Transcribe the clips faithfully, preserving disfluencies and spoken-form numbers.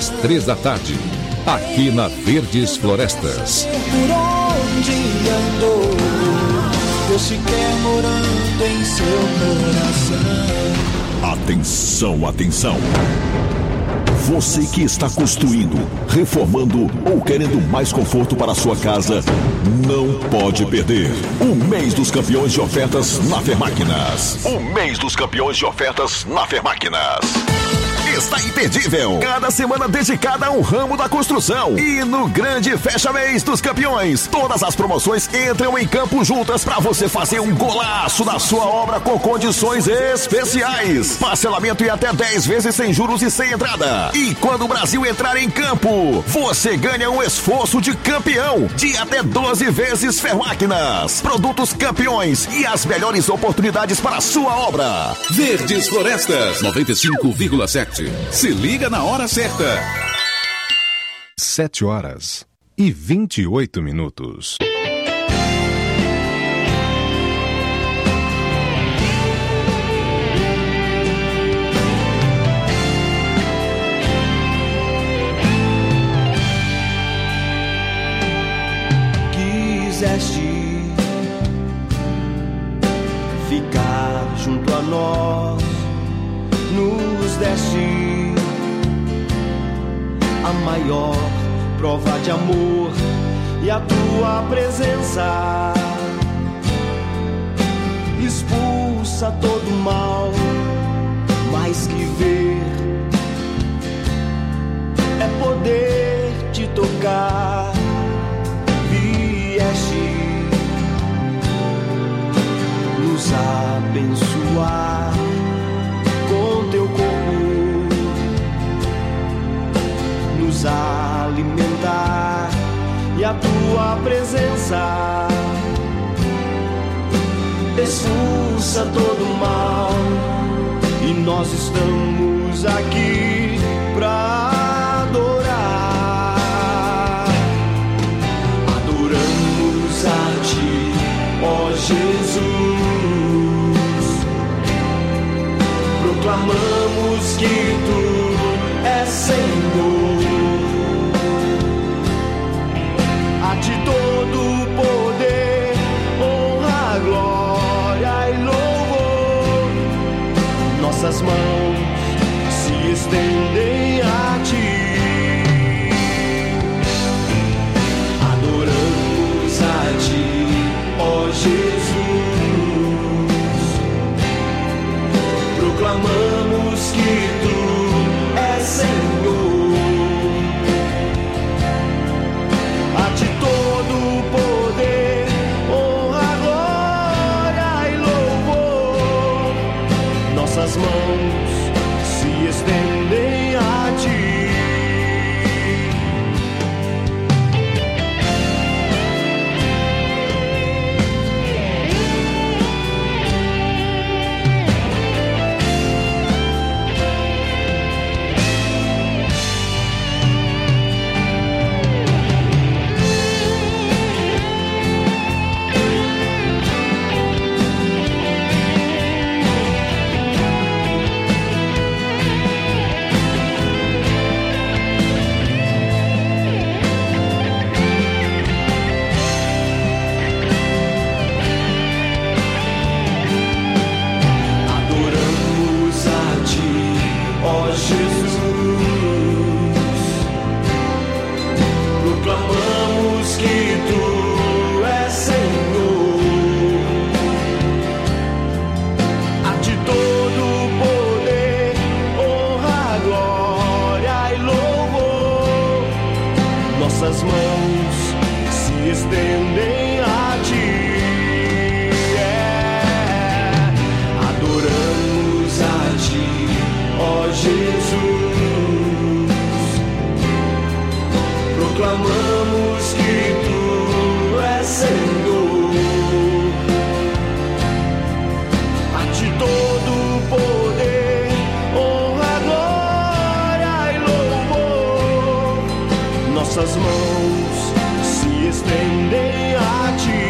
às três da tarde, aqui na Verdes Florestas. Por onde andou, Deus se quer morando em seu coração. Atenção, atenção. Você que está construindo, reformando ou querendo mais conforto para a sua casa, não pode perder o mês dos campeões de ofertas na Fermáquinas. O mês dos campeões de ofertas na Fermáquinas. Está imperdível. Cada semana dedicada a um ramo da construção. E no grande fecha-mês dos campeões, todas as promoções entram em campo juntas para você fazer um golaço na sua obra com condições especiais. Parcelamento em até dez vezes sem juros e sem entrada. E quando o Brasil entrar em campo, você ganha um esforço de campeão de até doze vezes Fermáquinas. Produtos campeões e as melhores oportunidades para a sua obra. Verdes Florestas noventa e cinco vírgula sete. Se liga na hora certa. Sete horas e vinte e oito minutos. Quiseste ficar junto a nós, nos deste a maior prova de amor e a tua presença expulsa todo mal, mais que ver é poder te tocar. Vieste nos abençoar com teu corpo, nos alimentar e a tua presença expulsa todo mal. E nós estamos aqui pra adorar. Adoramos a ti, ó Jesus. Proclamamos que tu és Senhor. A ti todo o poder, honra, glória e louvor. Nossas mãos se estendem a ti. Adoramos a ti, ó Jesus. Proclamamos que tu és Senhor. A ti todo o poder, honra, glória e louvor. Nossas mãos se estendem a ti. Nossas mãos se estendem a ti. É. Adoramos a ti, ó Jesus. Proclamamos que tu és Senhor. A ti todo o poder, honra, glória e louvor. Nossas mãos se estendem a ti.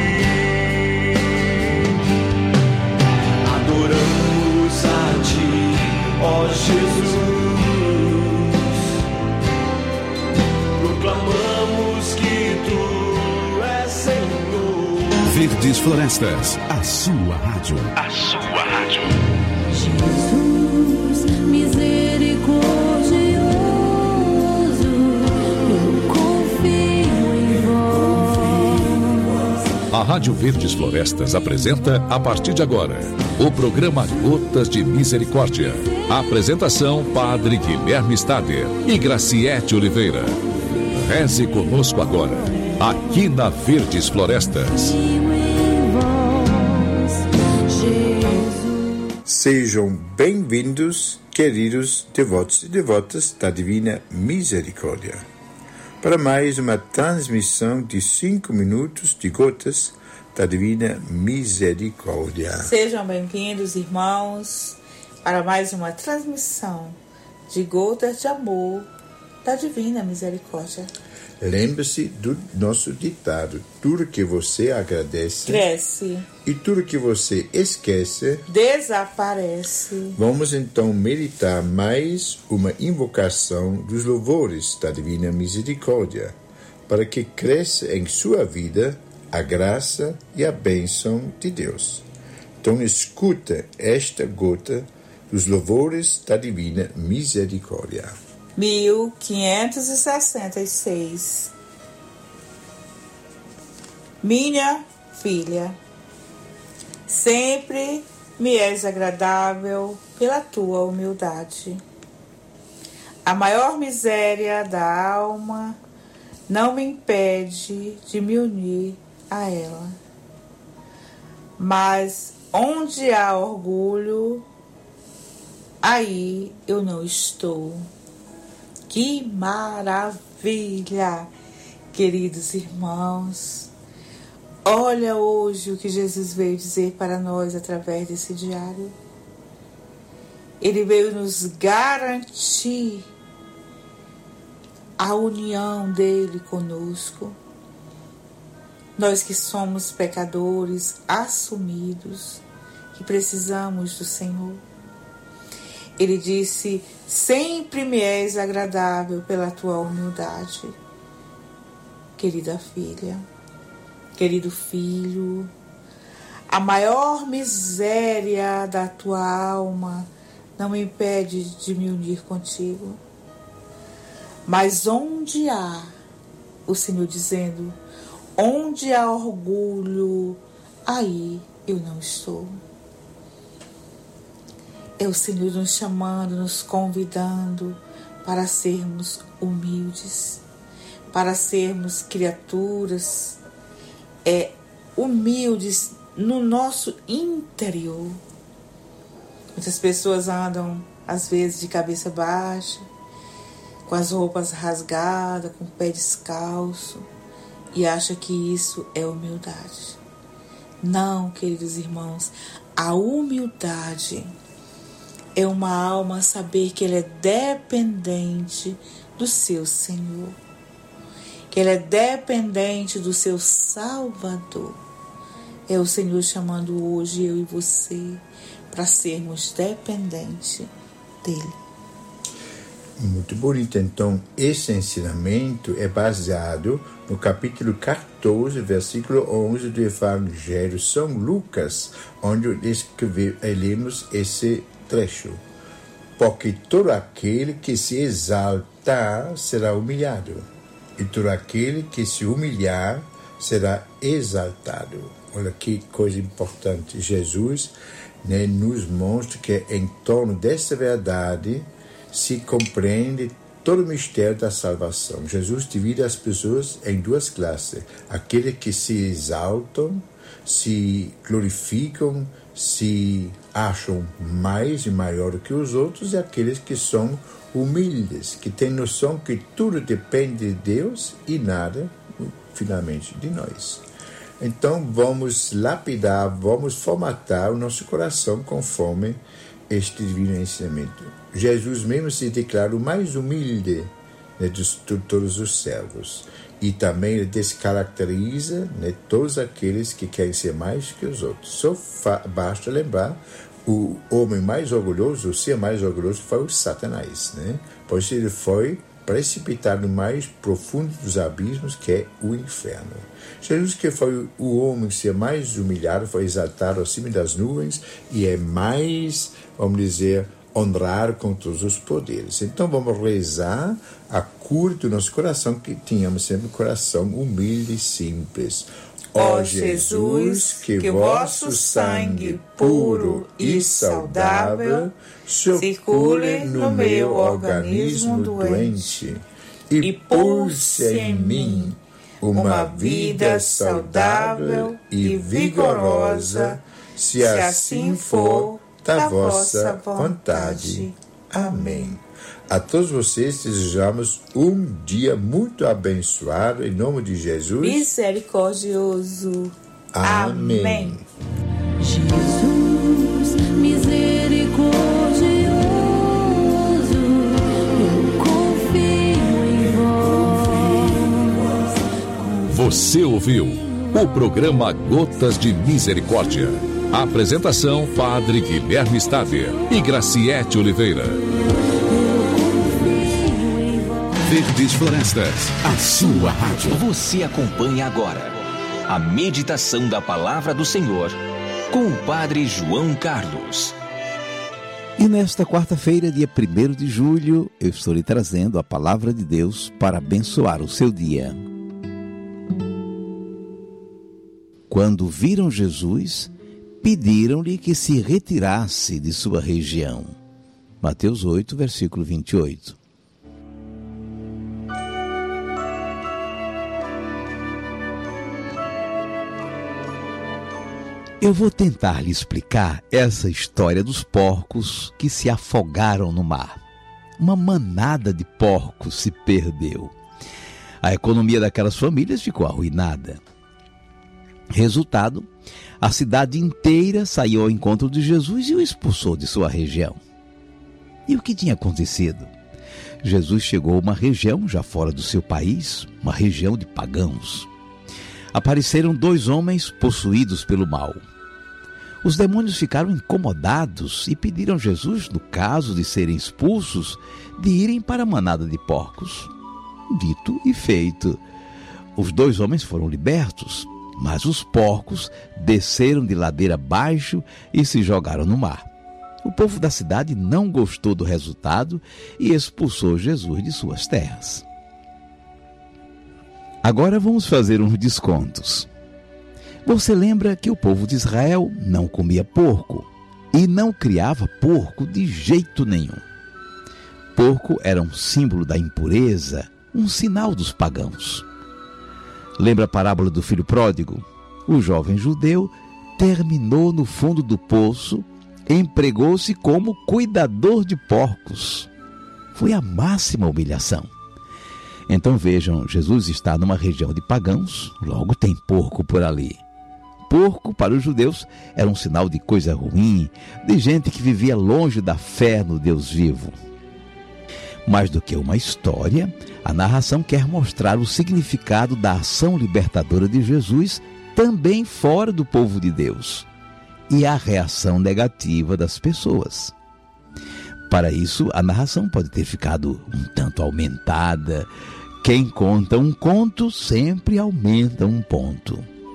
Adoramos a ti, ó Jesus. Verdes Florestas, a sua rádio. A sua rádio. Jesus, misericordioso, eu confio em vós. A Rádio Verdes Florestas apresenta, a partir de agora, o programa Gotas de Misericórdia. A apresentação, Padre Guilherme Stader e Graciete Oliveira. Reze conosco agora, aqui na Verdes Florestas. Sejam bem-vindos, queridos devotos e devotas da Divina Misericórdia, para mais uma transmissão de cinco minutos de Gotas da Divina Misericórdia. Sejam bem-vindos, irmãos, para mais uma transmissão de Gotas de Amor da Divina Misericórdia. Lembre-se do nosso ditado: tudo que você agradece, cresce, e tudo que você esquece, desaparece. Vamos então meditar mais uma invocação dos louvores da Divina Misericórdia, para que cresça em sua vida a graça e a bênção de Deus. Então escuta esta gota dos louvores da Divina Misericórdia. mil quinhentos e sessenta e seis. Minha filha, sempre me és agradável pela tua humildade. A maior miséria da alma não me impede de me unir a ela. Mas onde há orgulho, aí eu não estou. Que maravilha, queridos irmãos! Olha hoje o que Jesus veio dizer para nós através desse diário. Ele veio nos garantir a união dele conosco. Nós que somos pecadores assumidos, que precisamos do Senhor. Ele disse: sempre me és agradável pela tua humildade. Querida filha, querido filho, a maior miséria da tua alma não me impede de me unir contigo. Mas onde há, o Senhor dizendo, onde há orgulho, aí eu não estou. É o Senhor nos chamando, nos convidando para sermos humildes, para sermos criaturas é, humildes no nosso interior. Muitas pessoas andam, às vezes, de cabeça baixa, com as roupas rasgadas, com o pé descalço, e acham que isso é humildade. Não, queridos irmãos, a humildade é uma alma saber que ela é dependente do seu Senhor, que ela é dependente do seu Salvador. É o Senhor chamando hoje eu e você para sermos dependentes dele. Muito bonito. Então, esse ensinamento é baseado no capítulo quatorze, versículo onze do Evangelho de São Lucas, onde lemos esse trecho. Porque todo aquele que se exaltar será humilhado, e todo aquele que se humilhar será exaltado. Olha que coisa importante. Jesus, né, nos mostra que em torno dessa verdade se compreende todo o mistério da salvação. Jesus divide as pessoas em duas classes: aqueles que se exaltam, se glorificam, se acham mais e maior que os outros, e aqueles que são humildes, que têm noção que tudo depende de Deus e nada, finalmente, de nós. Então vamos lapidar, vamos formatar o nosso coração conforme este divino ensinamento. Jesus mesmo se declara o mais humilde, né, de todos os servos. E também ele descaracteriza, né, todos aqueles que querem ser mais que os outros. Só fa- basta lembrar, o homem mais orgulhoso, o ser mais orgulhoso foi o Satanás. Né? Pois ele foi precipitar no mais profundo dos abismos, que é o inferno. Jesus, que foi o homem que ser mais humilhado, foi exaltado acima das nuvens e é mais, vamos dizer, honrado com todos os poderes. Então vamos rezar a cura do nosso coração, que tenhamos sempre um coração humilde e simples. Ó Jesus, que vosso sangue puro e saudável circule no meu organismo doente e pulse em mim uma vida saudável e vigorosa, se assim for da vossa vontade. Amém. A todos vocês desejamos um dia muito abençoado, em nome de Jesus. Misericordioso. Amém. Amém. Jesus, misericordioso, eu confio em vós. Você ouviu o programa Gotas de Misericórdia. Apresentação: Padre Guilherme Stader e Graciete Oliveira. Verdes Florestas, a sua rádio. Você acompanha agora a meditação da Palavra do Senhor com o Padre João Carlos. E nesta quarta-feira, dia primeiro de julho, eu estou lhe trazendo a Palavra de Deus para abençoar o seu dia. Quando viram Jesus, pediram-lhe que se retirasse de sua região. Mateus oito, versículo vinte e oito. Eu vou tentar lhe explicar essa história dos porcos que se afogaram no mar. Uma manada de porcos se perdeu. A economia daquelas famílias ficou arruinada. Resultado, a cidade inteira saiu ao encontro de Jesus e o expulsou de sua região. E o que tinha acontecido? Jesus chegou a uma região já fora do seu país, uma região de pagãos. Apareceram dois homens possuídos pelo mal. Os demônios ficaram incomodados e pediram a Jesus, no caso de serem expulsos, de irem para a manada de porcos. Dito e feito. Os dois homens foram libertos, mas os porcos desceram de ladeira abaixo e se jogaram no mar. O povo da cidade não gostou do resultado e expulsou Jesus de suas terras. Agora vamos fazer uns descontos. Você lembra que o povo de Israel não comia porco e não criava porco de jeito nenhum. Porco era um símbolo da impureza, um sinal dos pagãos. Lembra a parábola do filho pródigo? O jovem judeu terminou no fundo do poço, empregou-se como cuidador de porcos. Foi a máxima humilhação. Então vejam, Jesus está numa região de pagãos, logo tem porco por ali. Porco, para os judeus, era um sinal de coisa ruim, de gente que vivia longe da fé no Deus vivo. Mais do que uma história, a narração quer mostrar o significado da ação libertadora de Jesus também fora do povo de Deus e a reação negativa das pessoas. Para isso, a narração pode ter ficado um tanto aumentada. Quem conta um conto sempre aumenta um ponto.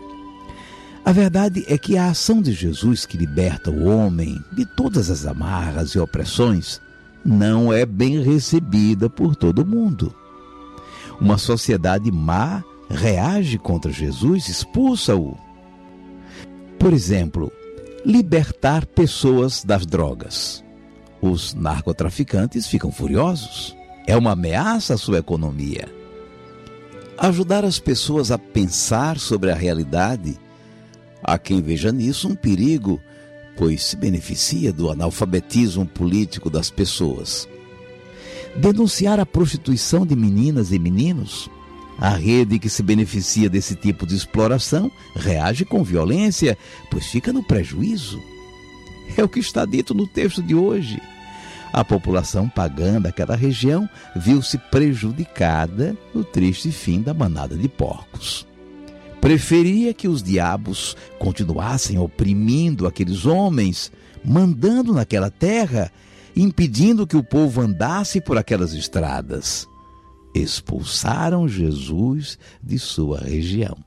A verdade é que a ação de Jesus que liberta o homem de todas as amarras e opressões não é bem recebida por todo mundo. Uma sociedade má reage contra Jesus, expulsa-o. Por exemplo, libertar pessoas das drogas. Os narcotraficantes ficam furiosos. É uma ameaça à sua economia. Ajudar as pessoas a pensar sobre a realidade, há quem veja nisso um perigo, pois se beneficia do analfabetismo político das pessoas. Denunciar a prostituição de meninas e meninos, a rede que se beneficia desse tipo de exploração reage com violência, pois fica no prejuízo. É o que está dito no texto de hoje. A população pagã daquela região viu-se prejudicada no triste fim da manada de porcos. Preferia que os diabos continuassem oprimindo aqueles homens, mandando naquela terra, impedindo que o povo andasse por aquelas estradas. expulsaram Jesus de sua região.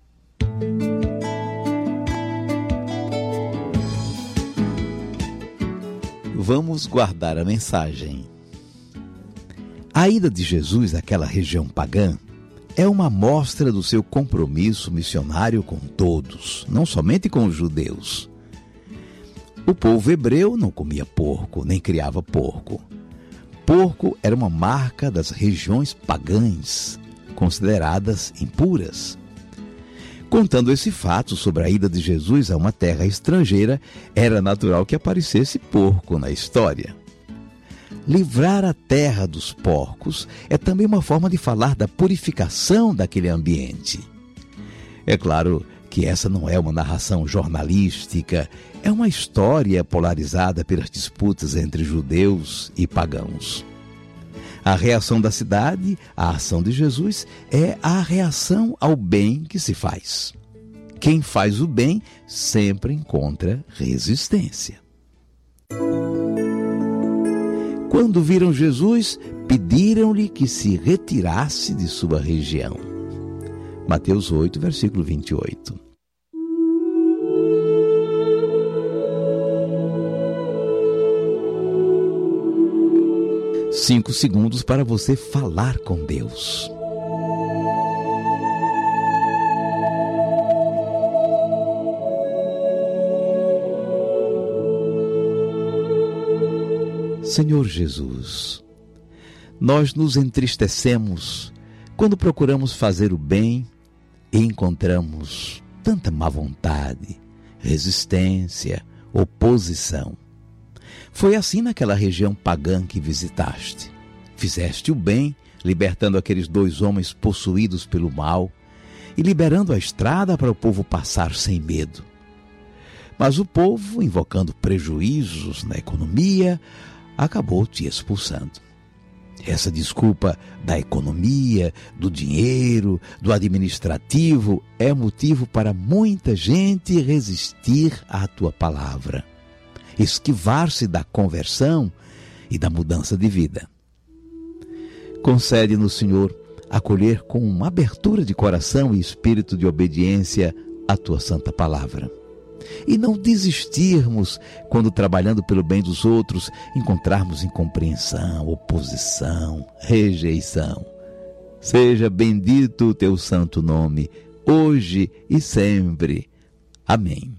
Vamos guardar a mensagem. A ida de Jesus àquela região pagã é uma amostra do seu compromisso missionário com todos, não somente com os judeus. O povo hebreu não comia porco, nem criava porco. Porco era uma marca das regiões pagãs, consideradas impuras. Contando esse fato sobre a ida de Jesus a uma terra estrangeira, era natural que aparecesse porco na história. Livrar a terra dos porcos é também uma forma de falar da purificação daquele ambiente. É claro que essa não é uma narração jornalística, é uma história polarizada pelas disputas entre judeus e pagãos. A reação da cidade à ação de Jesus é a reação ao bem que se faz. Quem faz o bem sempre encontra resistência. Quando viram Jesus, pediram-lhe que se retirasse de sua região. Mateus oito, versículo vinte e oito. Cinco segundos para você falar com Deus. Senhor Jesus, nós nos entristecemos quando procuramos fazer o bem e encontramos tanta má vontade, resistência, oposição. Foi assim naquela região pagã que visitaste. Fizeste o bem, libertando aqueles dois homens possuídos pelo mal e liberando a estrada para o povo passar sem medo. Mas o povo, invocando prejuízos na economia, acabou te expulsando. Essa desculpa da economia, do dinheiro, do administrativo é motivo para muita gente resistir à tua palavra, esquivar-se da conversão e da mudança de vida. Concede-nos, Senhor, acolher com uma abertura de coração e espírito de obediência a tua santa palavra. E não desistirmos quando, trabalhando pelo bem dos outros, encontrarmos incompreensão, oposição, rejeição. Seja bendito o teu santo nome, hoje e sempre. Amém.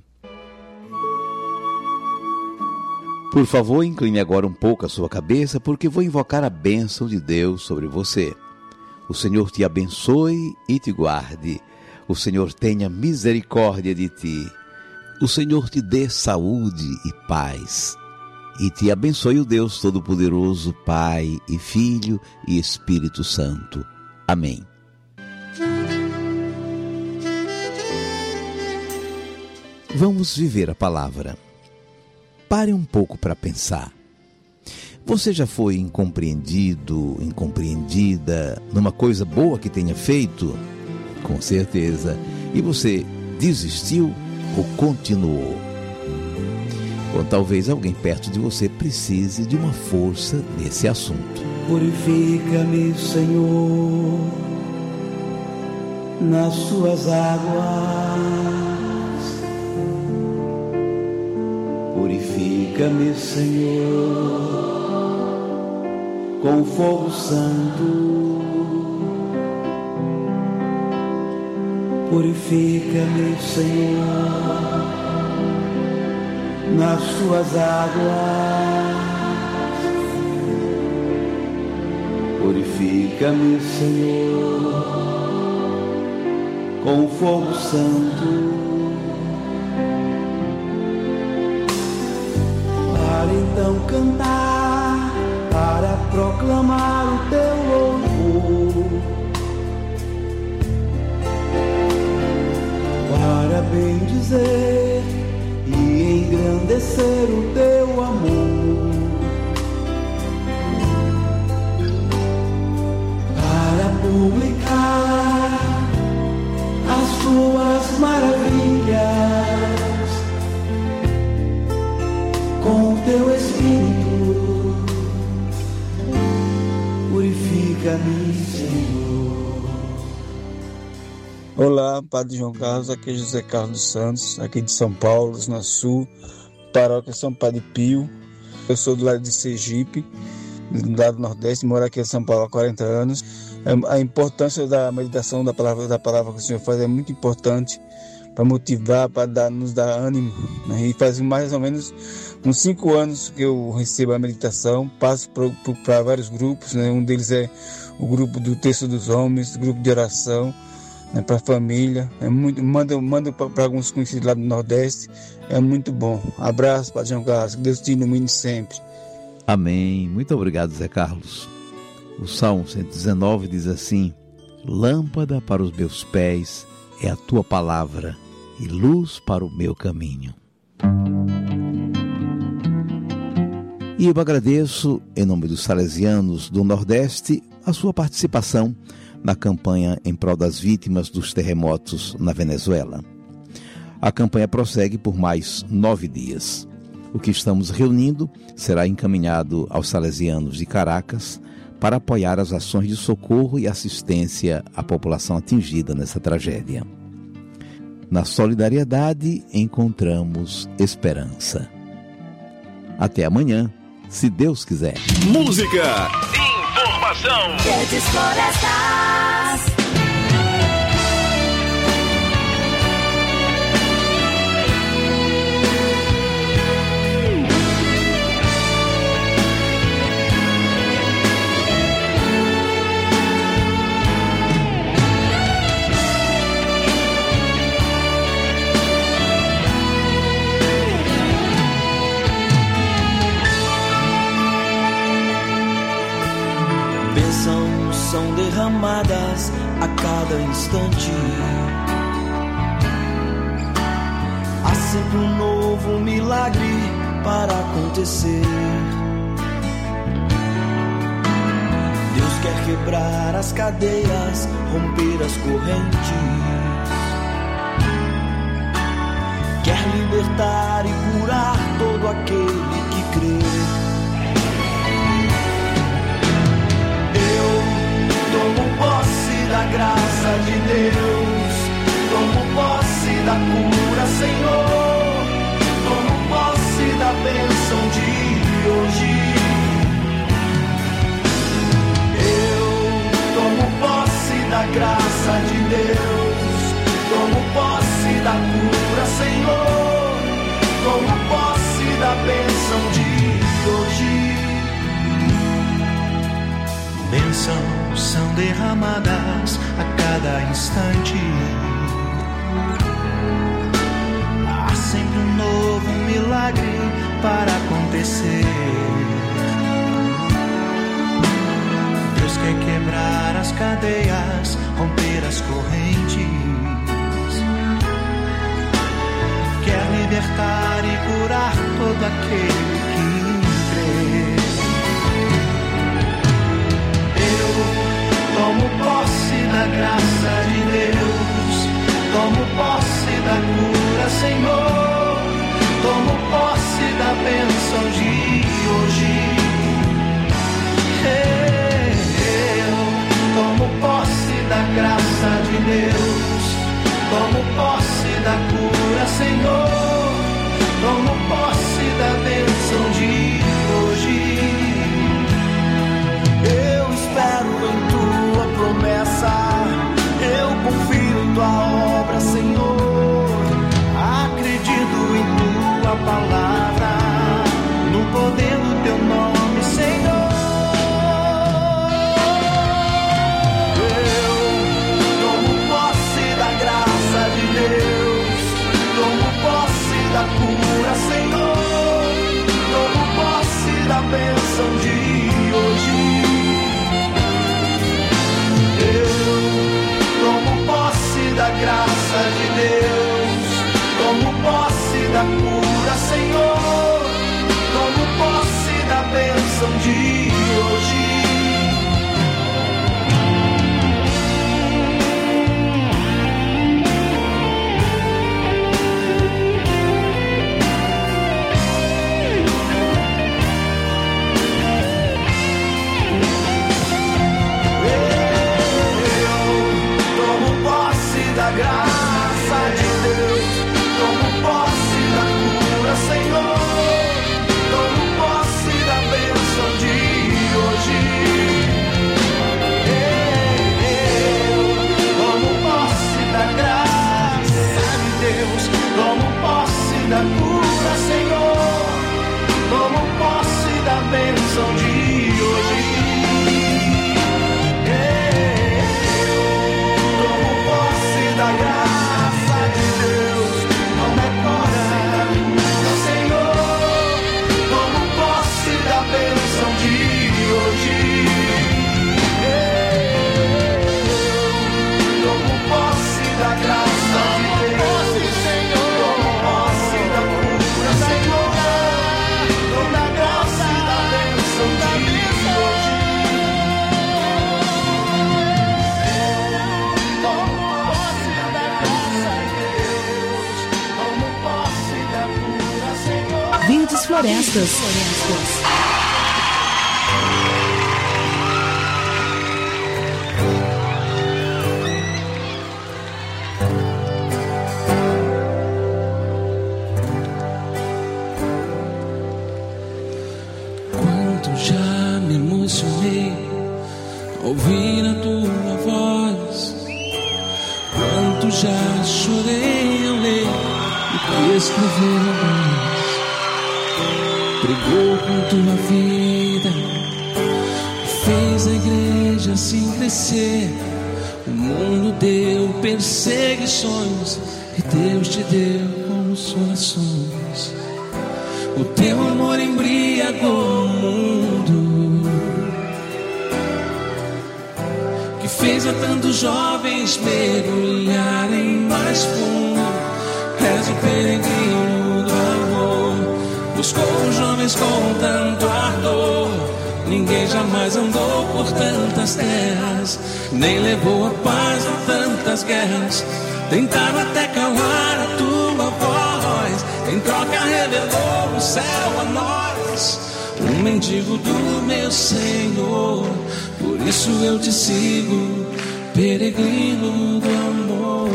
Por favor, incline agora um pouco a sua cabeça, porque vou invocar a bênção de Deus sobre você. O Senhor te abençoe e te guarde. O Senhor tenha misericórdia de ti. O Senhor te dê saúde e paz. E te abençoe o Deus Todo-Poderoso, Pai e Filho e Espírito Santo. Amém. Vamos viver a palavra. Pare um pouco para pensar. Você já foi incompreendido, incompreendida numa coisa boa que tenha feito? Com certeza. E você desistiu ou continuou? Ou talvez alguém perto de você precise de uma força nesse assunto. Purifica-me, Senhor, nas suas águas. Purifica-me, Senhor, com fogo santo. Purifica-me, Senhor, nas suas águas. Purifica-me, Senhor, com fogo santo. Para então cantar, para proclamar o teu louvor, para bendizer e engrandecer o teu amor, para publicar as tuas maravilhas com o teu Espírito. Purifica-me, Senhor. Olá, Padre João Carlos, aqui é José Carlos dos Santos, aqui de São Paulo, Zona Sul, paróquia São Padre Pio. Eu sou do lado de Sergipe, do lado do Nordeste, moro aqui em São Paulo há quarenta anos. A importância da meditação da palavra, da palavra que o Senhor faz é muito importante para motivar, para dar, nos dar ânimo, né? E faz mais ou menos uns cinco anos que eu recebo a meditação, passo para vários grupos, né? Um deles é o grupo do Texto dos Homens, o grupo de oração, né, para a família. É muito, mando mando para alguns conhecidos lá do Nordeste, é muito bom. Abraço, Padre João Carlos, que Deus te ilumine sempre. Amém. Muito obrigado, Zé Carlos. O Salmo cento e dezenove diz assim: lâmpada para os meus pés é a tua palavra e luz para o meu caminho. E eu agradeço, em nome dos salesianos do Nordeste, a sua participação na campanha em prol das vítimas dos terremotos na Venezuela. A campanha prossegue por mais nove dias. O que estamos reunindo será encaminhado aos salesianos de Caracas para apoiar as ações de socorro e assistência à população atingida nessa tragédia. Na solidariedade encontramos esperança. Até amanhã, se Deus quiser. Música, informação, Verdes Florestas. São derramadas a cada instante. Há sempre um novo milagre para acontecer. Deus quer quebrar as cadeias, romper as correntes. Quer libertar e curar todo aquele que crê. Tomo posse da graça de Deus, tomo posse da cura, Senhor, tomo posse da bênção de hoje. Eu tomo posse da graça de Deus, tomo posse da cura, Senhor, tomo posse da bênção de hoje. Bênçãos são derramadas a cada instante. Há sempre um novo milagre para acontecer. Deus quer quebrar as cadeias, romper as correntes. Quer libertar e curar todo aquele que crê. Tomo posse da graça de Deus, tomo posse da cura, Senhor, tomo posse da bênção de hoje. Eu tomo posse da graça de Deus, tomo posse da cura, Senhor, tomo posse da bênção de hoje. Eu espero em tua promessa, eu confio em tua obra, Senhor. Acredito em tua palavra, no poder do teu nome, Senhor. Eu tomo posse da graça de Deus, tomo posse da cura, Senhor, tomo posse da bênção de hoje. Eu tomo posse da graça de Deus, tomo posse da cura, Senhor, Florestas. Quanto já me emocionei ao ouvir a tua voz, quanto já chorei ao ler e escrever a voz. Pregou com tua vida, fez a igreja assim crescer. O mundo deu perseguições e Deus te deu consolações. O teu amor embriagou o mundo, que fez a tantos jovens mergulharem mais fundo. És o peregrino do amor, buscou os jovens com tanto ardor. Ninguém jamais andou por tantas terras, nem levou a paz a tantas guerras. Tentaram até calar a tua voz, em troca revelou o céu a nós. Um mendigo do meu Senhor, por isso eu te sigo, peregrino do amor.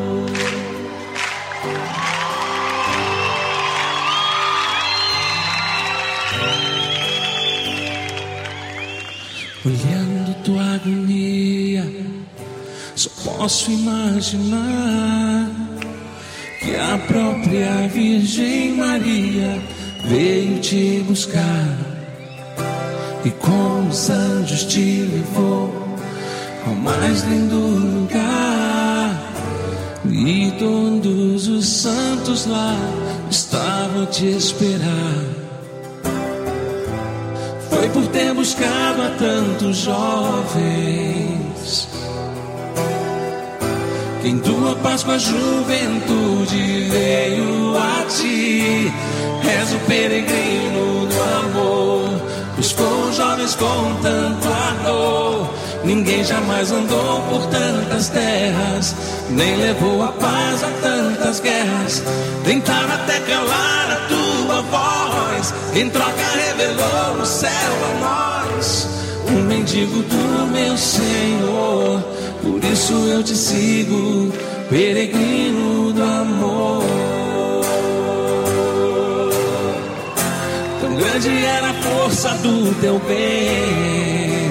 Olhando tua agonia, só posso imaginar que a própria Virgem Maria veio te buscar e com os anjos te levou ao mais lindo lugar. E todos os santos lá estavam a te esperar. Foi por ter buscado a tantos jovens que em tua Páscoa a juventude veio a ti. És o peregrino do amor, buscou jovens com tanto ardor. Ninguém jamais andou por tantas terras, nem levou a paz a tantas guerras. Tentaram até calar a tua voz, em troca revelou o céu a nós. Um mendigo do meu Senhor, por isso eu te sigo, peregrino do amor. Tão grande era a força do teu bem,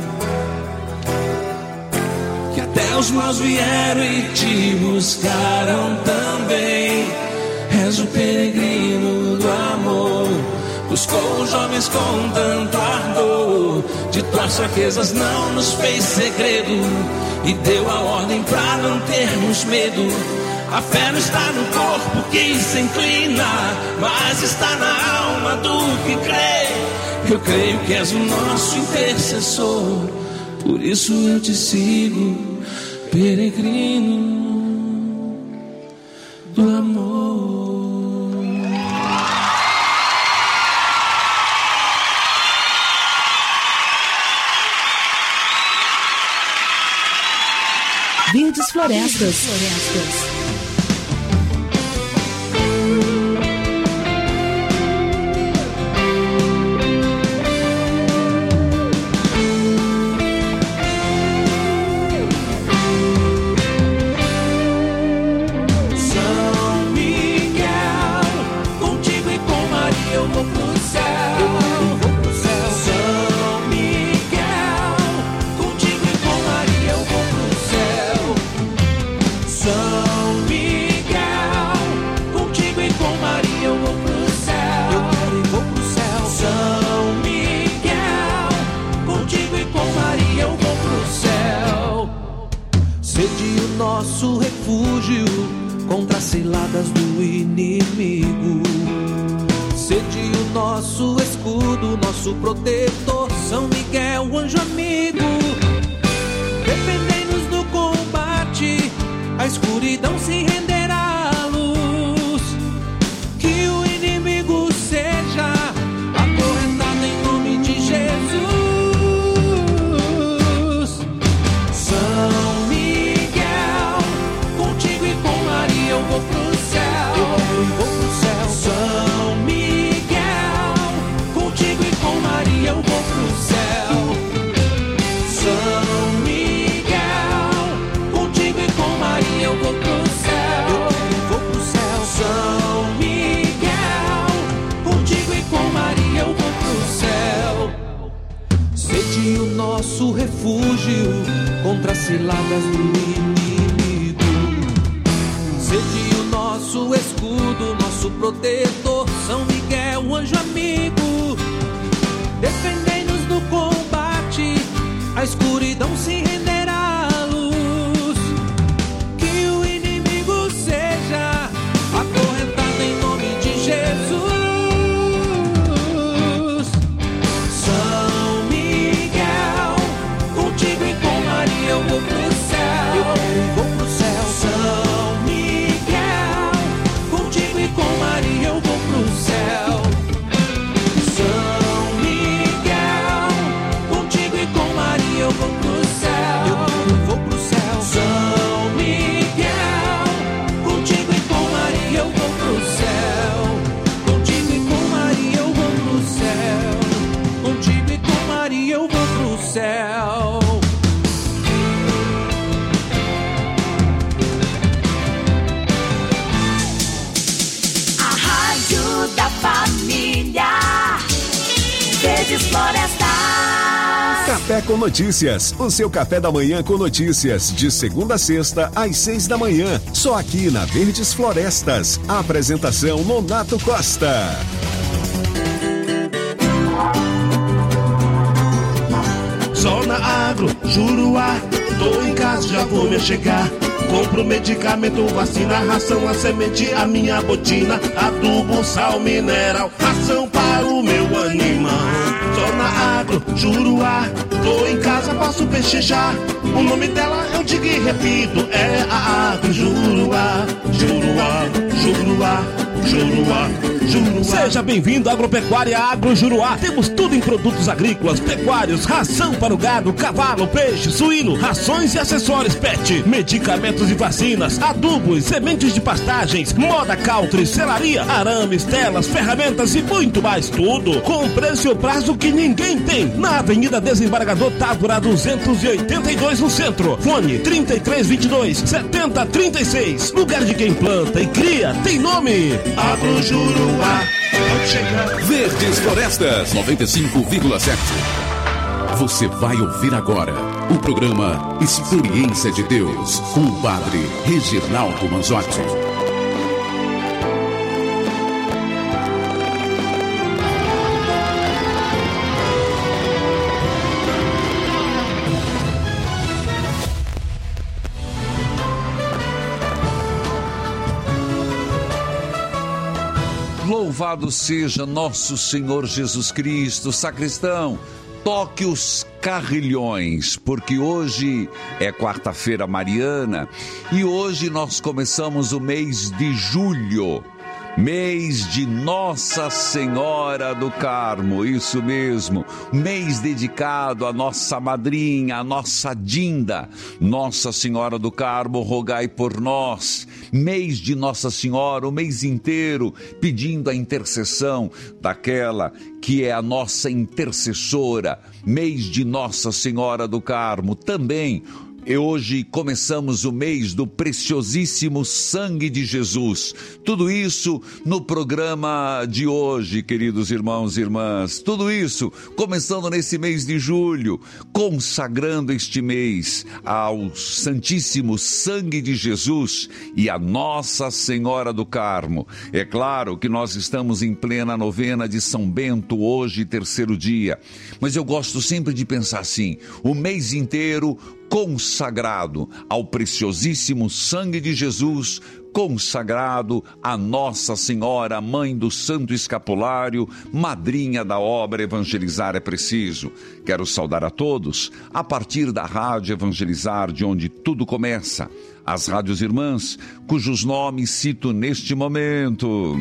que até os maus vieram e te buscaram também. És o peregrino do amor, buscou os jovens com tanto ardor. De tuas fraquezas não nos fez segredo e deu a ordem pra não termos medo. A fé não está no corpo que se inclina, mas está na alma do que crê. Eu creio que és o nosso intercessor, por isso eu te sigo, peregrino do amor. Verdes Florestas. Florestas. Nosso refúgio contra as ciladas do inimigo. Sede o nosso escudo, nosso protetor, São Miguel, anjo amigo. Defendei-nos no combate, a escuridão se renderá à luz. Que o inimigo seja acorrentado em nome de Jesus. São eu vou pro céu, eu vou pro céu. São Miguel, ciladas do inimigo. Sede o nosso escudo, nosso protetor, São Miguel, o anjo amigo. Defendei-nos do combate, a escuridão se renderá à luz. Que o inimigo seja acorrentado em nome de Jesus. São Miguel, contigo e com Maria eu vou pro céu. Eu vou pro céu. São Miguel, contigo e com Maria eu vou pro céu. São Miguel, contigo e com Maria eu vou pro céu. Eu vou pro céu. São Miguel, contigo e com Maria eu vou pro céu. Contigo e com Maria eu vou pro céu. Contigo e com Maria eu vou pro céu. A rádio da família. Verdes Florestas. Café com Notícias, o seu café da manhã com notícias, de segunda a sexta, às seis da manhã, só aqui na Verdes Florestas. A apresentação Nonato Costa. Zona Agro, Juruá, tô em casa, já vou me chegar. Compro medicamento, vacina, ração, a semente, a minha botina, adubo, sal mineral, ração para o meu animal. Zona Agro, Juruá, tô em casa, posso peixejar. O nome dela eu digo e repito, é a Agro Juruá. Juruá, Juruá, Juruá, Juruá. Seja bem-vindo à Agropecuária Agro Juruá. Temos tudo em produtos agrícolas, pecuários, ração para o gado, cavalo, peixe, suíno, rações e acessórios pet, medicamentos e vacinas, adubos, sementes de pastagens, moda country, selaria, arames, telas, ferramentas e muito mais, tudo com preço e prazo que ninguém tem. Na Avenida Desembargador Távora duzentos e oitenta e dois no centro. Fone trinta e três, vinte e dois, setenta, trinta e seis. Lugar de quem planta e cria tem nome. Agro Juruá. Pode chegar. Verdes Florestas noventa e cinco vírgula sete. Você vai ouvir agora o programa Experiência de Deus com o padre Reginaldo Manzotti. Louvado seja nosso Senhor Jesus Cristo. Sacristão, toque os carrilhões, porque hoje é quarta-feira mariana e hoje nós começamos o mês de julho, mês de Nossa Senhora do Carmo, isso mesmo, mês dedicado à nossa madrinha, à nossa Dinda, Nossa Senhora do Carmo, rogai por nós. Mês de Nossa Senhora, o mês inteiro, pedindo a intercessão daquela que é a nossa intercessora. Mês de Nossa Senhora do Carmo, também. E hoje começamos o mês do preciosíssimo sangue de Jesus. Tudo isso no programa de hoje, queridos irmãos e irmãs. Tudo isso começando nesse mês de julho, consagrando este mês ao Santíssimo Sangue de Jesus e a Nossa Senhora do Carmo. É claro que nós estamos em plena novena de São Bento, hoje, terceiro dia. Mas eu gosto sempre de pensar assim, o mês inteiro consagrado ao preciosíssimo sangue de Jesus, consagrado a Nossa Senhora, Mãe do Santo Escapulário, madrinha da obra Evangelizar é Preciso. Quero saudar a todos, a partir da Rádio Evangelizar, de onde tudo começa, as rádios irmãs, cujos nomes cito neste momento.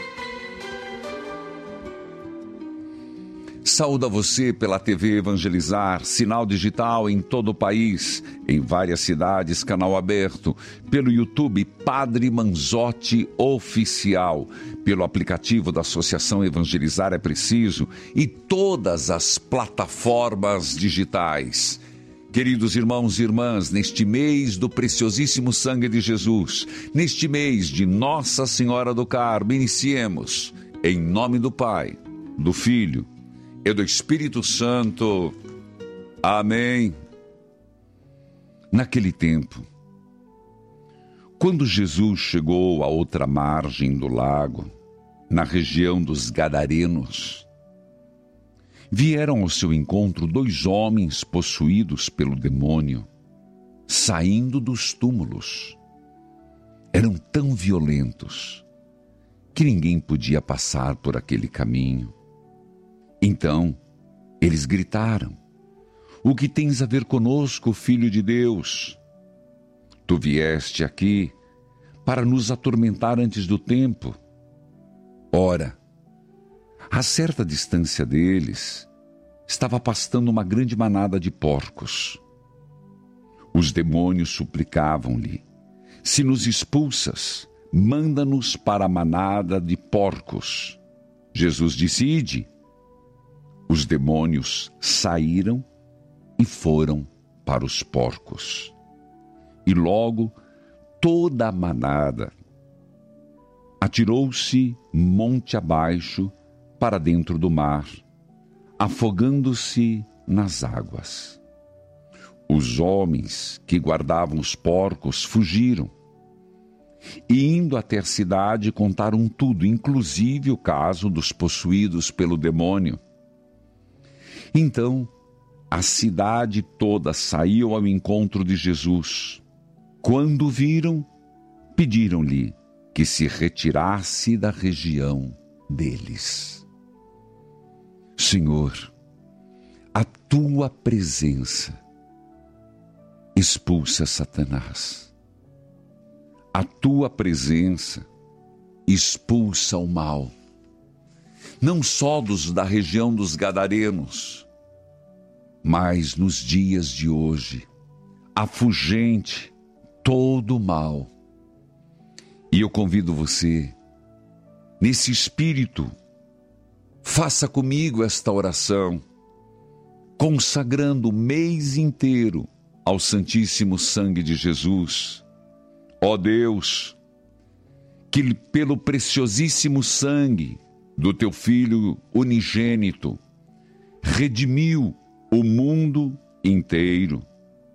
Saúdo a você pela T V Evangelizar, sinal digital em todo o país, em várias cidades, canal aberto, pelo YouTube Padre Manzotti Oficial, pelo aplicativo da Associação Evangelizar é Preciso e todas as plataformas digitais. Queridos irmãos e irmãs, neste mês do preciosíssimo sangue de Jesus, neste mês de Nossa Senhora do Carmo, iniciemos em nome do Pai, do Filho e do Espírito Santo. Amém. Naquele tempo, quando Jesus chegou à outra margem do lago, na região dos Gadarenos, vieram ao seu encontro dois homens possuídos pelo demônio, saindo dos túmulos. Eram tão violentos que ninguém podia passar por aquele caminho. Então, eles gritaram: "O que tens a ver conosco, Filho de Deus? Tu vieste aqui para nos atormentar antes do tempo." Ora, a certa distância deles, estava pastando uma grande manada de porcos. Os demônios suplicavam-lhe: "Se nos expulsas, manda-nos para a manada de porcos." Jesus disse: "Ide." Os demônios saíram e foram para os porcos. E logo toda a manada atirou-se monte abaixo para dentro do mar, afogando-se nas águas. Os homens que guardavam os porcos fugiram e, indo até a cidade, contaram tudo, inclusive o caso dos possuídos pelo demônio. Então, a cidade toda saiu ao encontro de Jesus. Quando o viram, pediram-lhe que se retirasse da região deles. Senhor, a tua presença expulsa Satanás. A tua presença expulsa o mal, não só dos da região dos Gadarenos, mas nos dias de hoje, afugente todo o mal. E eu convido você, nesse espírito, faça comigo esta oração, consagrando o mês inteiro ao Santíssimo Sangue de Jesus. Ó Deus, que pelo preciosíssimo sangue do teu Filho unigênito, redimiu o mundo inteiro.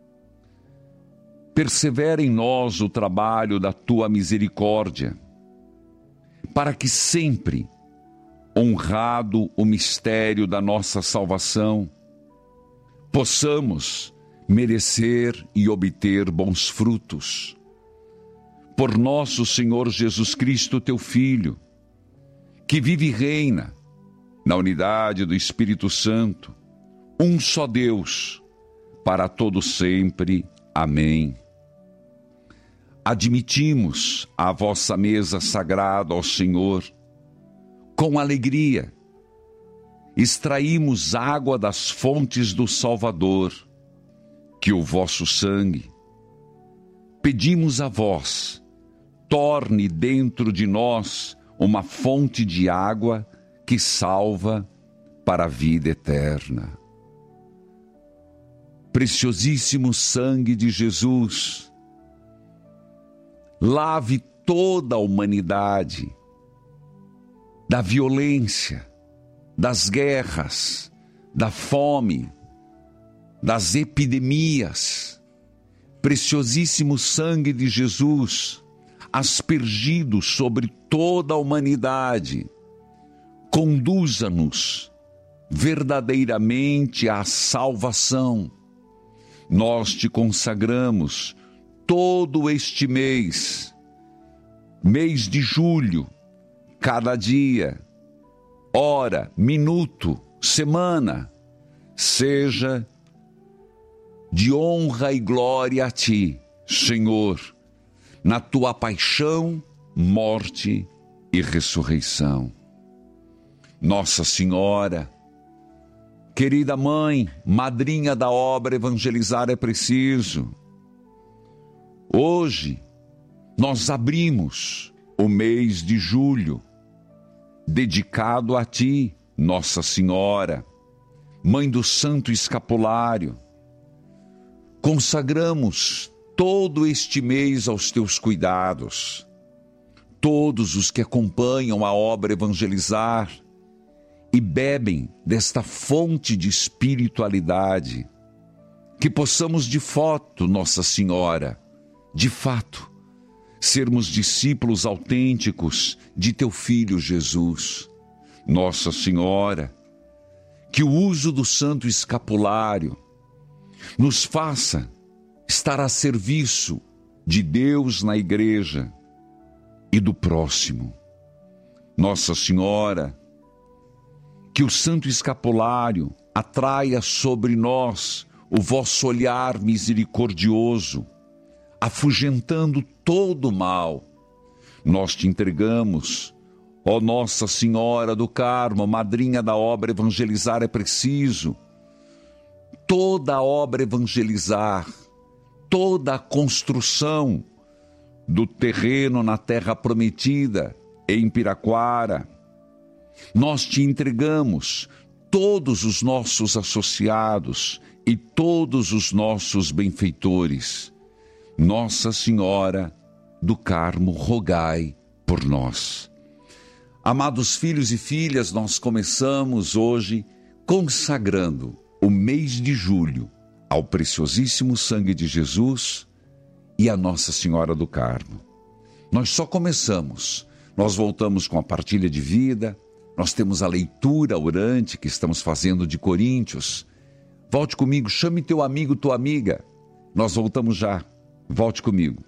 Persevera em nós o trabalho da tua misericórdia, para que sempre, honrado o mistério da nossa salvação, possamos merecer e obter bons frutos. Por nosso Senhor Jesus Cristo, teu Filho, que vive e reina na unidade do Espírito Santo, um só Deus, para todo sempre. Amém. Admitimos à vossa mesa sagrada, ó Senhor, com alegria. Extraímos água das fontes do Salvador, que o vosso sangue, pedimos a vós, torne dentro de nós uma fonte de água que salva para a vida eterna. Preciosíssimo sangue de Jesus, lave toda a humanidade da violência, das guerras, da fome, das epidemias. Preciosíssimo sangue de Jesus, aspergido sobre toda a humanidade, conduza-nos verdadeiramente à salvação. Nós te consagramos todo este mês, mês de julho, cada dia, hora, minuto, semana, seja de honra e glória a ti, Senhor, na tua paixão, morte e ressurreição. Nossa Senhora, querida mãe, madrinha da obra Evangelizar é Preciso, hoje nós abrimos o mês de julho, dedicado a ti, Nossa Senhora, Mãe do Santo Escapulário. Consagramos todo este mês aos teus cuidados. Todos os que acompanham a obra Evangelizar e bebem desta fonte de espiritualidade, que possamos de fato, Nossa Senhora, de fato, sermos discípulos autênticos de Teu Filho Jesus. Nossa Senhora, que o uso do Santo Escapulário nos faça estar a serviço de Deus na igreja e do próximo. Nossa Senhora, que o Santo Escapulário atraia sobre nós o vosso olhar misericordioso, afugentando todo o mal. Nós te entregamos, ó Nossa Senhora do Carmo, madrinha da obra Evangelizar é Preciso, toda a obra Evangelizar, toda a construção do terreno na terra prometida, em Piraquara. Nós te entregamos todos os nossos associados e todos os nossos benfeitores. Nossa Senhora do Carmo, rogai por nós. Amados filhos e filhas, nós começamos hoje consagrando o mês de julho ao preciosíssimo sangue de Jesus e a Nossa Senhora do Carmo. Nós só começamos, nós voltamos com a partilha de vida, nós temos a leitura orante que estamos fazendo de Coríntios. Volte comigo, chame teu amigo, tua amiga. Nós voltamos já. Volte comigo.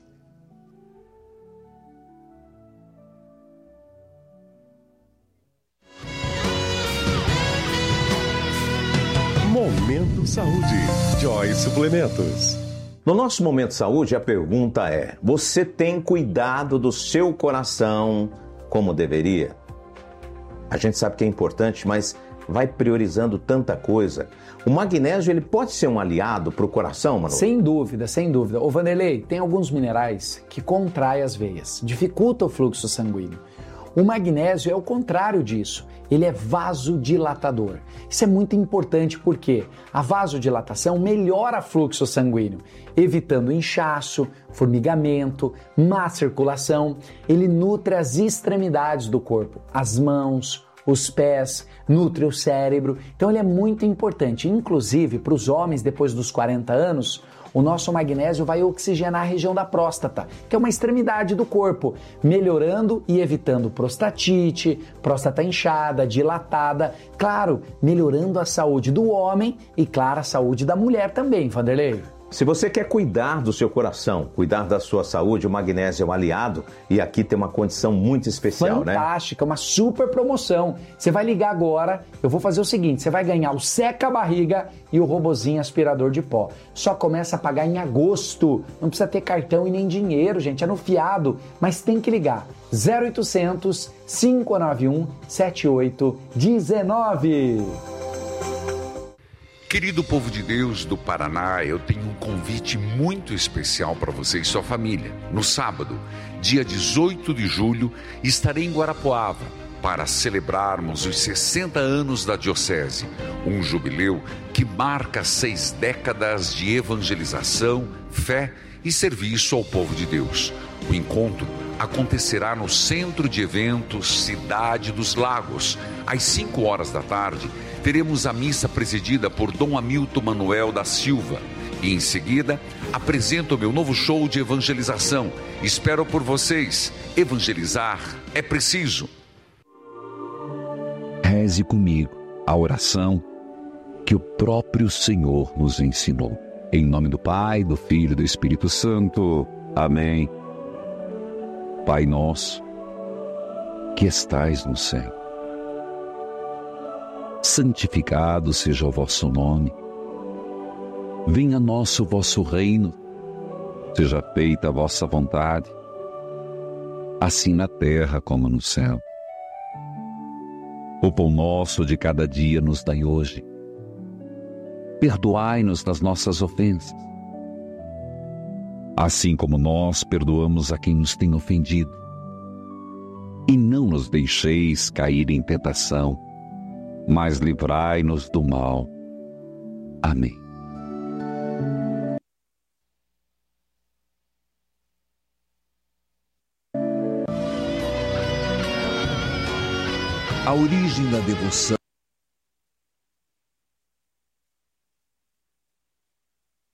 Momento Saúde. Joy Suplementos. No nosso Momento Saúde, a pergunta é: você tem cuidado do seu coração como deveria? A gente sabe que é importante, mas vai priorizando tanta coisa. O magnésio, ele pode ser um aliado para o coração, Manu? Sem dúvida, sem dúvida. Ô Vanderlei, tem alguns minerais que contraem as veias, dificultam o fluxo sanguíneo. O magnésio é o contrário disso. Ele é vasodilatador. Isso é muito importante porque a vasodilatação melhora o fluxo sanguíneo, evitando inchaço, formigamento, má circulação. Ele nutre as extremidades do corpo, as mãos, os pés, nutre o cérebro. Então ele é muito importante. Inclusive, para os homens depois dos quarenta anos, o nosso magnésio vai oxigenar a região da próstata, que é uma extremidade do corpo, melhorando e evitando prostatite, próstata inchada, dilatada, claro, melhorando a saúde do homem e, claro, a saúde da mulher também, Vanderlei. Se você quer cuidar do seu coração, cuidar da sua saúde, o magnésio é um aliado e aqui tem uma condição muito especial, né? Fantástica, uma super promoção. Você vai ligar agora, eu vou fazer o seguinte, você vai ganhar o seca-barriga e o robozinho aspirador de pó. Só começa a pagar em agosto, não precisa ter cartão e nem dinheiro, gente, é no fiado, mas tem que ligar. zero oitocentos, cinco nove um, sete oito um nove. Querido povo de Deus do Paraná, eu tenho um convite muito especial para você e sua família. No sábado, dia dezoito de julho, estarei em Guarapuava para celebrarmos os sessenta anos da Diocese, um jubileu que marca seis décadas de evangelização, fé e serviço ao povo de Deus. O encontro acontecerá no Centro de Eventos Cidade dos Lagos, às cinco horas da tarde. Teremos a missa presidida por Dom Hamilton Manuel da Silva e, em seguida, apresento o meu novo show de evangelização. Espero por vocês. Evangelizar é preciso. Reze comigo a oração que o próprio Senhor nos ensinou. Em nome do Pai, do Filho e do Espírito Santo. Amém. Pai nosso, que estais no céu, santificado seja o vosso nome. Venha a nós o vosso reino. Seja feita a vossa vontade, assim na terra como no céu. O pão nosso de cada dia nos dai hoje. Perdoai-nos das nossas ofensas, assim como nós perdoamos a quem nos tem ofendido. E não nos deixeis cair em tentação, mas livrai-nos do mal. Amém. A origem da devoção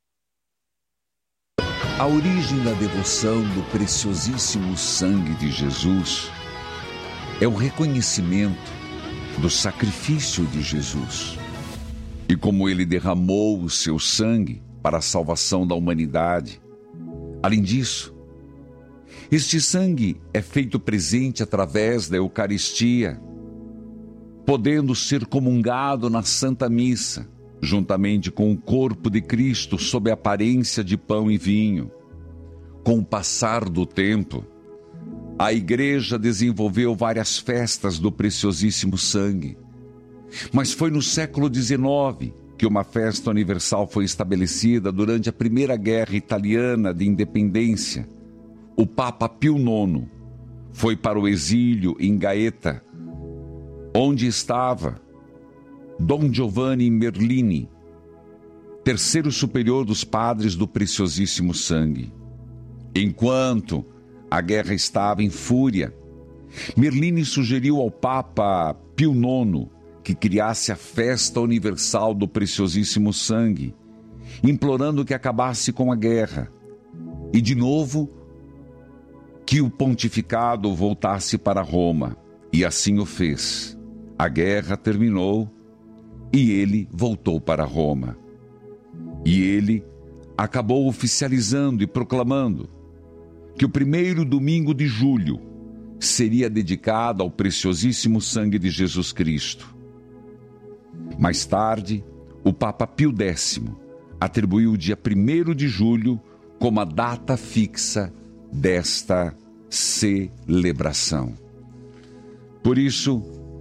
A origem da devoção do preciosíssimo sangue de Jesus é o reconhecimento do sacrifício de Jesus e como ele derramou o seu sangue para a salvação da humanidade. Além disso, este sangue é feito presente através da Eucaristia, podendo ser comungado na Santa Missa, juntamente com o corpo de Cristo sob a aparência de pão e vinho. Com o passar do tempo, a Igreja desenvolveu várias festas do preciosíssimo sangue. Mas foi no século dezenove que uma festa universal foi estabelecida durante a Primeira Guerra Italiana de Independência. O Papa Pio nono foi para o exílio em Gaeta, onde estava Dom Giovanni Merlini, terceiro superior dos padres do preciosíssimo sangue. Enquanto a guerra estava em fúria, Merlini sugeriu ao Papa Pio nono que criasse a festa universal do preciosíssimo sangue, implorando que acabasse com a guerra e, de novo, que o pontificado voltasse para Roma. E assim o fez. A guerra terminou e ele voltou para Roma. E ele acabou oficializando e proclamando que o primeiro domingo de julho seria dedicado ao preciosíssimo sangue de Jesus Cristo. Mais tarde, o Papa Pio décimo atribuiu o dia primeiro de julho como a data fixa desta celebração. Por isso,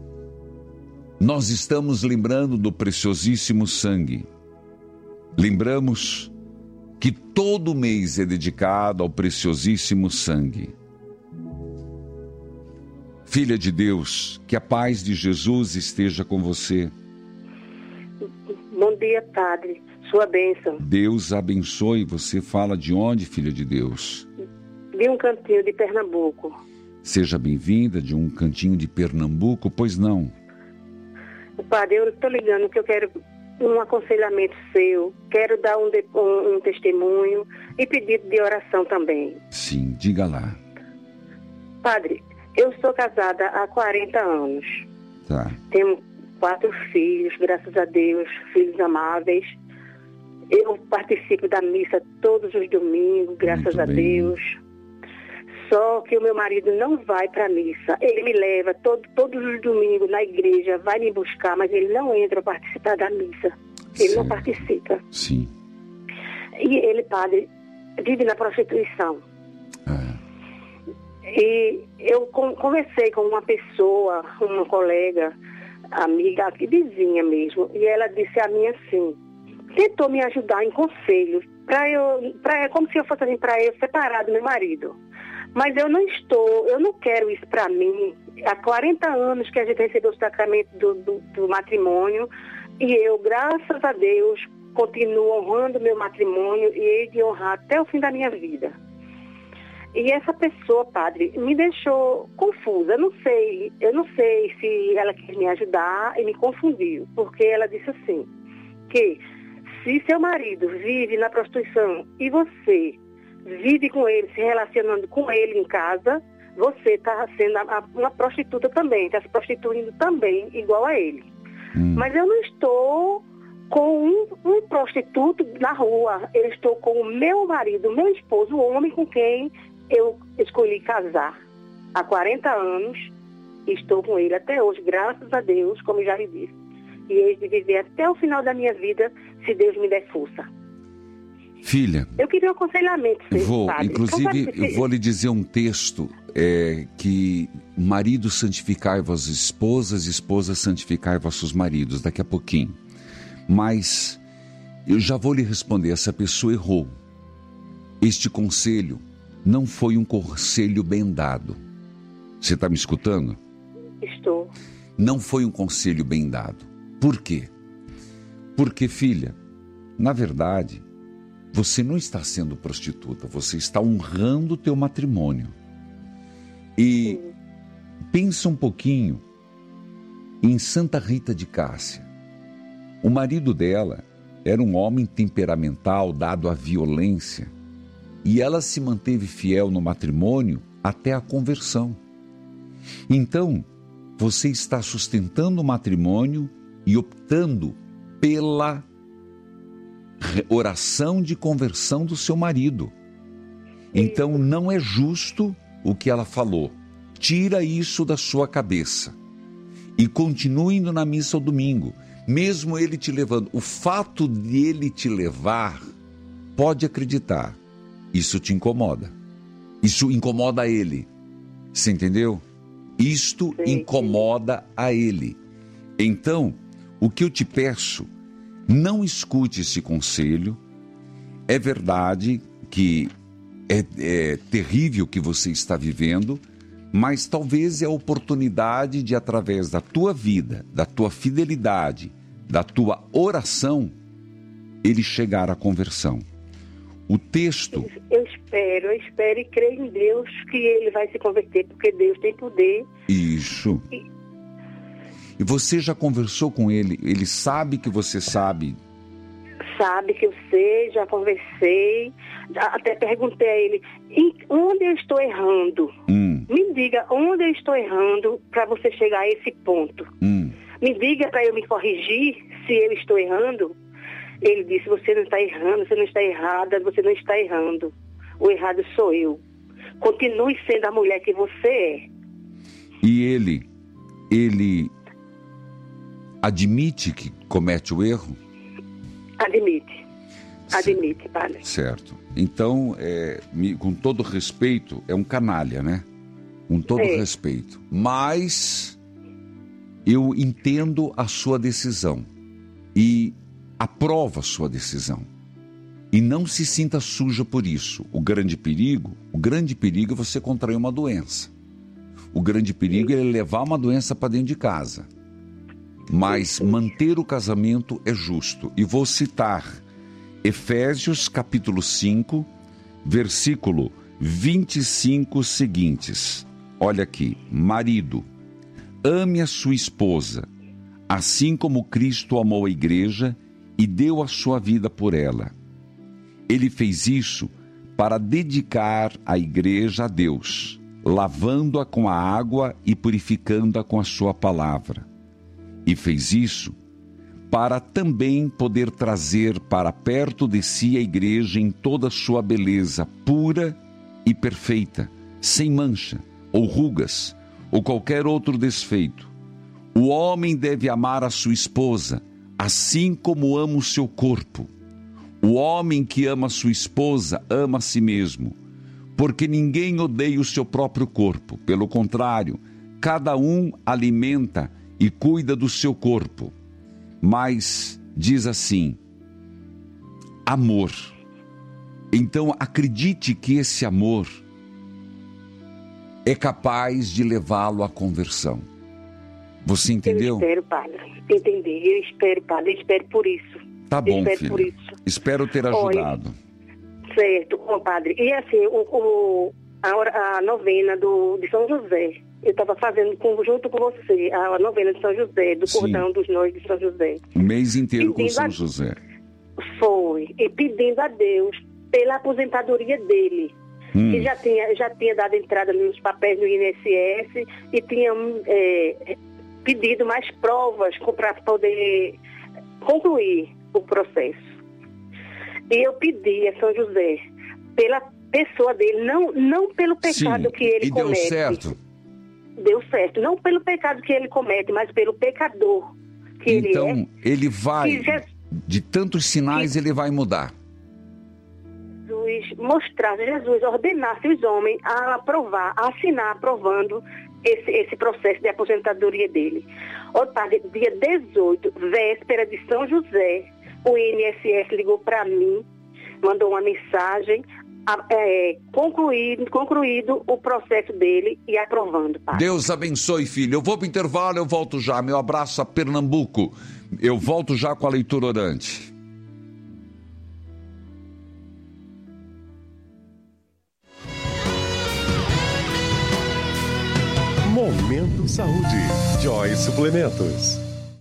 nós estamos lembrando do preciosíssimo sangue. Lembramos que todo mês é dedicado ao preciosíssimo sangue. Filha de Deus, que a paz de Jesus esteja com você. Bom dia, Padre. Sua bênção. Deus abençoe. Você fala de onde, filha de Deus? De um cantinho de Pernambuco. Seja bem-vinda de um cantinho de Pernambuco, pois não? Padre, eu estou ligando que eu quero um aconselhamento seu, quero dar um, de, um, um testemunho e pedido de oração também. Sim, diga lá. Padre, eu sou casada há quarenta anos. Tá. Tenho quatro filhos, graças a Deus, filhos amáveis. Eu participo da missa todos os domingos, graças Muito a bem. Deus. Só que o meu marido não vai para a missa. Ele me leva todo, todos os domingos na igreja, vai me buscar, mas ele não entra para participar da missa. Ele certo. Não participa. Sim. E ele, padre, vive na prostituição. Ah. E eu conversei com uma pessoa, uma colega, amiga, vizinha mesmo, e ela disse a mim assim, tentou me ajudar em conselhos, para eu, pra, como se eu fosse assim, para eu separar do meu marido. Mas eu não estou, eu não quero isso para mim. Há quarenta anos que a gente recebeu o sacramento do, do, do matrimônio e eu, graças a Deus, continuo honrando meu matrimônio e hei de honrar até o fim da minha vida. E essa pessoa, padre, me deixou confusa. Eu não sei, eu não sei se ela quis me ajudar e me confundiu, porque ela disse assim, que se seu marido vive na prostituição e você vive com ele, se relacionando com ele em casa, você está sendo a, a, uma prostituta também, está se prostituindo também, igual a ele. Hum. Mas eu não estou com um, um prostituto na rua, eu estou com o meu marido, o meu esposo, o homem com quem eu escolhi casar há quarenta anos, e estou com ele até hoje, graças a Deus, como já lhe disse. E hei de viver até o final da minha vida, se Deus me der força. Filha, eu queria um aconselhamento. Vou, padre. inclusive, eu vou lhe dizer um texto é, que marido santificai vossas esposas, esposas santificai vossos maridos, daqui a pouquinho. Mas eu já vou lhe responder, essa pessoa errou. Este conselho não foi um conselho bem dado. Você está me escutando? Estou. Não foi um conselho bem dado. Por quê? Porque, filha, na verdade, você não está sendo prostituta, você está honrando o teu matrimônio. E Sim. pensa um pouquinho em Santa Rita de Cássia. O marido dela era um homem temperamental, dado à violência. e ela se manteve fiel no matrimônio até a conversão. Então, você está sustentando o matrimônio e optando pela oração de conversão do seu marido. Então, não é justo o que ela falou. Tira isso da sua cabeça e continue indo na missa ao domingo, mesmo ele te levando. O fato de ele te levar, pode acreditar, isso te incomoda. Isso incomoda ele. Você entendeu? Isto sim, incomoda sim. a ele. Então, o que eu te peço, não escute esse conselho. É verdade que é, é terrível o que você está vivendo, mas talvez é a oportunidade de, através da tua vida, da tua fidelidade, da tua oração, ele chegar à conversão. O texto... Eu espero, eu espero e creio em Deus que ele vai se converter, porque Deus tem poder. Isso. E, e você já conversou com ele? Ele sabe que você sabe? Sabe que eu sei, já conversei, até perguntei a ele, onde eu estou errando? Hum. Me diga onde eu estou errando para você chegar a esse ponto. Hum. Me diga para eu me corrigir se eu estou errando. Ele disse, você não está errando, você não está errada, você não está errando. O errado sou eu. Continue sendo a mulher que você é. E ele, ele admite que comete o erro? Admite. Admite, padre. Certo. Então, é, com todo respeito, é um canalha, né? Com todo é. respeito. Mas eu entendo a sua decisão. E aprova a sua decisão. E não se sinta suja por isso. O grande perigo, o grande perigo é você contrair uma doença. O grande perigo é levar uma doença para dentro de casa. Mas manter o casamento é justo. E vou citar Efésios capítulo cinco, versículo vinte e cinco seguintes. Olha aqui, marido, ame a sua esposa, assim como Cristo amou a igreja e deu a sua vida por ela. Ele fez isso para dedicar a igreja a Deus, lavando-a com a água e purificando-a com a sua palavra. E fez isso para também poder trazer para perto de si a igreja em toda a sua beleza pura e perfeita, sem mancha, ou rugas, ou qualquer outro desfeito. O homem deve amar a sua esposa, assim como ama o seu corpo. O homem que ama a sua esposa ama a si mesmo, porque ninguém odeia o seu próprio corpo. Pelo contrário, cada um alimenta e cuida do seu corpo. Mas diz assim, amor. Então acredite que esse amor é capaz de levá-lo à conversão. Você entendeu? Eu espero, padre. Entendi. Eu espero, padre. Eu espero por isso. Tá bom, espero filho. Por isso. Espero ter ajudado. Olha, certo, bom, padre. E assim, o, o, a, a novena do, de São José, eu estava fazendo com, junto com você, a novena de São José, do Sim. Cordão dos Noivos de São José. O mês inteiro pedindo com São a, José. Foi. E pedindo a Deus pela aposentadoria dele. Hum. Que já tinha, já tinha dado entrada nos papéis do I N S S e tinha é, pedido mais provas para poder concluir o processo. E eu pedi a São José pela pessoa dele, não, não pelo pecado Sim, que ele e comete. Deu certo? Deu certo. Não pelo pecado que ele comete, mas pelo pecador que ele é. Então, ele vai, já, de tantos sinais, que, ele vai mudar. Jesus mostrar, Jesus ordenasse os homens a aprovar, a assinar aprovando esse, esse processo de aposentadoria dele. Ó, padre, dia dezoito, véspera de São José, o I N S S ligou para mim, mandou uma mensagem, é, concluído, concluído o processo dele e aprovando, padre. Deus abençoe, filho. Eu vou para o intervalo, eu volto já. Meu abraço a Pernambuco. Eu volto já com a leitura orante. Momento Saúde. Joy Suplementos.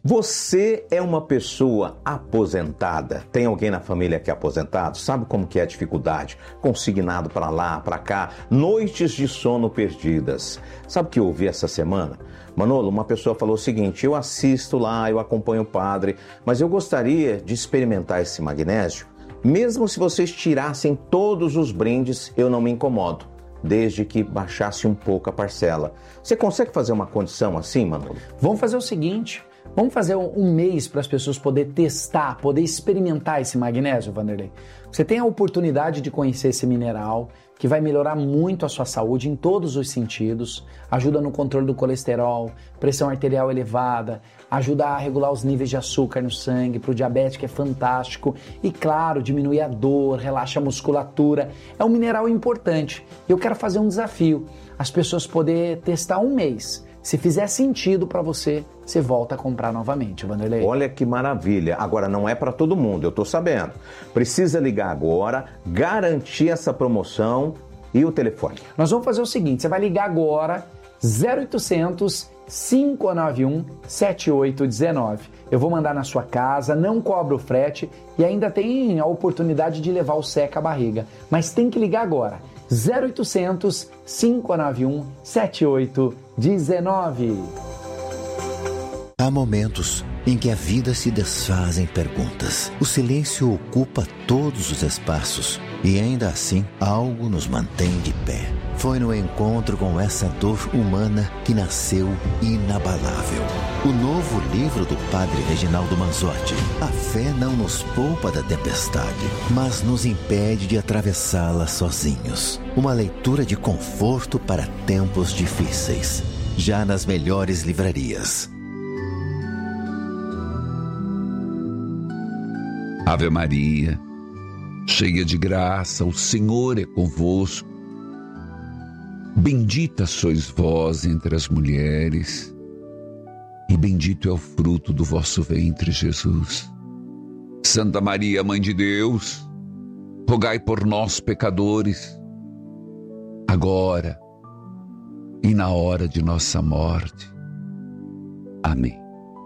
Você é uma pessoa aposentada? Tem alguém na família que é aposentado? Sabe como que é a dificuldade? Consignado para lá, para cá, noites de sono perdidas. Sabe o que eu ouvi essa semana? Manolo, uma pessoa falou o seguinte: eu assisto lá, eu acompanho o padre, mas eu gostaria de experimentar esse magnésio. Mesmo se vocês tirassem todos os brindes, eu não me incomodo, desde que baixasse um pouco a parcela. Você consegue fazer uma condição assim, Manolo? Vamos fazer o seguinte, vamos fazer um mês para as pessoas poderem testar, poder experimentar esse magnésio, Vanderlei. Você tem a oportunidade de conhecer esse mineral, que vai melhorar muito a sua saúde em todos os sentidos, ajuda no controle do colesterol, pressão arterial elevada, ajuda a regular os níveis de açúcar no sangue, para o diabético é fantástico e, claro, diminui a dor, relaxa a musculatura, é um mineral importante. Eu quero fazer um desafio, as pessoas poderem testar um mês. Se fizer sentido para você, você volta a comprar novamente, Vanderlei. Olha que maravilha. Agora, não é para todo mundo, eu tô sabendo. Precisa ligar agora, garantir essa promoção e o telefone. Nós vamos fazer o seguinte, você vai ligar agora, zero oitocentos, cinco nove um, sete oito um nove. Eu vou mandar na sua casa, não cobra o frete e ainda tem a oportunidade de levar o seca a barriga. Mas tem que ligar agora, zero oitocentos, cinco nove um, sete oito um nove. Há momentos em que a vida se desfaz em perguntas. O silêncio ocupa todos os espaços e ainda assim algo nos mantém de pé. Foi no encontro com essa dor humana que nasceu Inabalável, o novo livro do padre Reginaldo Manzotti. A fé não nos poupa da tempestade, mas nos impede de atravessá-la sozinhos. Uma leitura de conforto para tempos difíceis, já nas melhores livrarias. Ave Maria, cheia de graça, o Senhor é convosco. Bendita sois vós entre as mulheres, e bendito é o fruto do vosso ventre, Jesus. Santa Maria, Mãe de Deus, rogai por nós, pecadores, agora e na hora de nossa morte. Amém.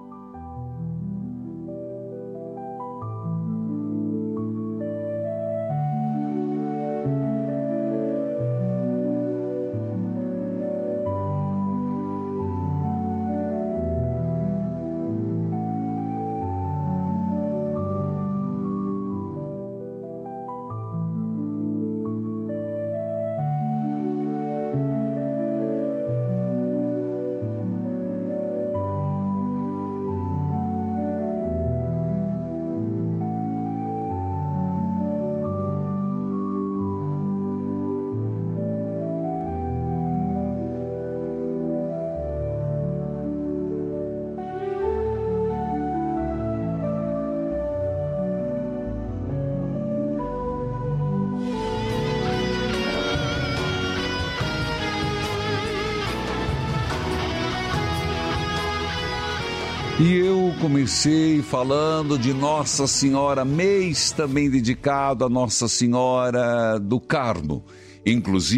E eu comecei falando de Nossa Senhora, mês também dedicado a Nossa Senhora do Carmo, inclusive